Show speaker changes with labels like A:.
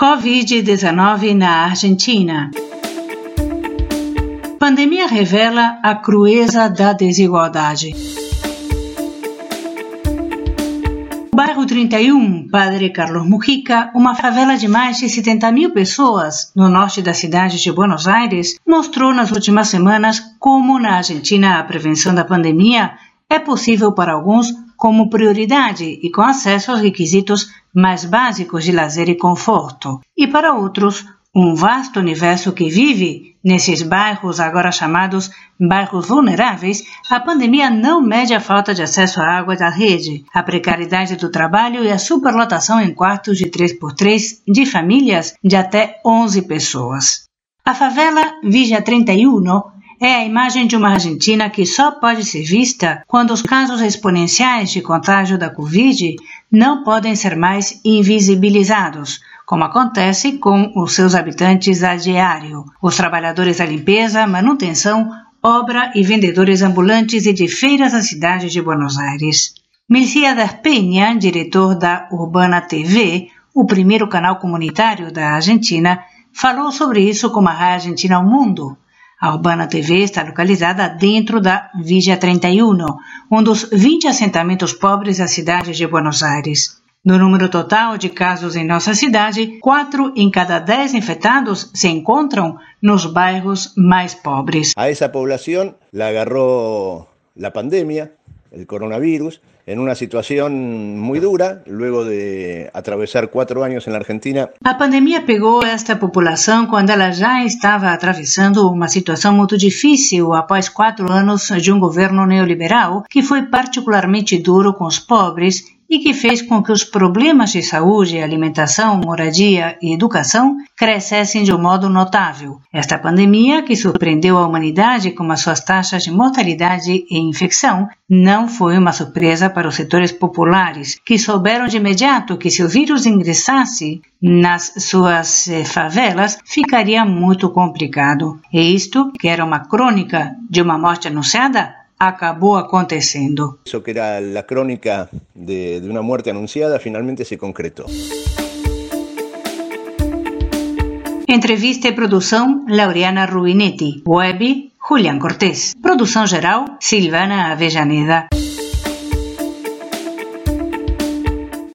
A: Covid-19 na Argentina. Pandemia revela a crueza da desigualdade. Bairro 31, Padre Carlos Mujica, uma favela de mais de 70 mil pessoas no norte da cidade de Buenos Aires, mostrou nas últimas semanas como na Argentina a prevenção da pandemia é possível para alguns como prioridade e com acesso aos requisitos mais básicos de lazer e conforto, e para outros, um vasto universo que vive nesses bairros agora chamados bairros vulneráveis. A pandemia não mede a falta de acesso à água da rede, a precariedade do trabalho e a superlotação em quartos de 3x3 de famílias de até 11 pessoas. A favela Villa 31 é a imagem de uma Argentina que só pode ser vista quando os casos exponenciais de contágio da Covid não podem ser mais invisibilizados, como acontece com os seus habitantes a diário, os trabalhadores da limpeza, manutenção, obra e vendedores ambulantes e de feiras da cidade de Buenos Aires. Melquiades Peña, diretor da Urbana TV, o primeiro canal comunitário da Argentina, falou sobre isso como a Rádio Argentina ao Mundo. A Urbana TV está localizada dentro da Villa 31, um dos 20 assentamentos pobres da cidade de Buenos Aires. No número total de casos em nossa cidade, 4 em cada 10 infectados se encontram nos bairros mais pobres.
B: A essa población la agarró la pandemia, el coronavirus, en una situación muy dura, luego de atravesar 4 años en la Argentina.
A: A pandemia pegou esta população quando ela já estava atravessando uma situação muito difícil após 4 anos de um governo neoliberal que foi particularmente duro com os pobres e que fez com que os problemas de saúde, alimentação, moradia e educação crescessem de um modo notável. Esta pandemia, que surpreendeu a humanidade com as suas taxas de mortalidade e infecção, não foi uma surpresa para os setores populares, que souberam de imediato que se o vírus ingressasse nas suas favelas, ficaria muito complicado. E isto, que era uma crônica de uma morte anunciada, acabou acontecendo.
B: Eso que era la crónica de una muerte anunciada finalmente se concretó.
A: Entrevista e produção Laureana Ruinetti. Web Julián Cortés. Produção geral Silvana Avellaneda.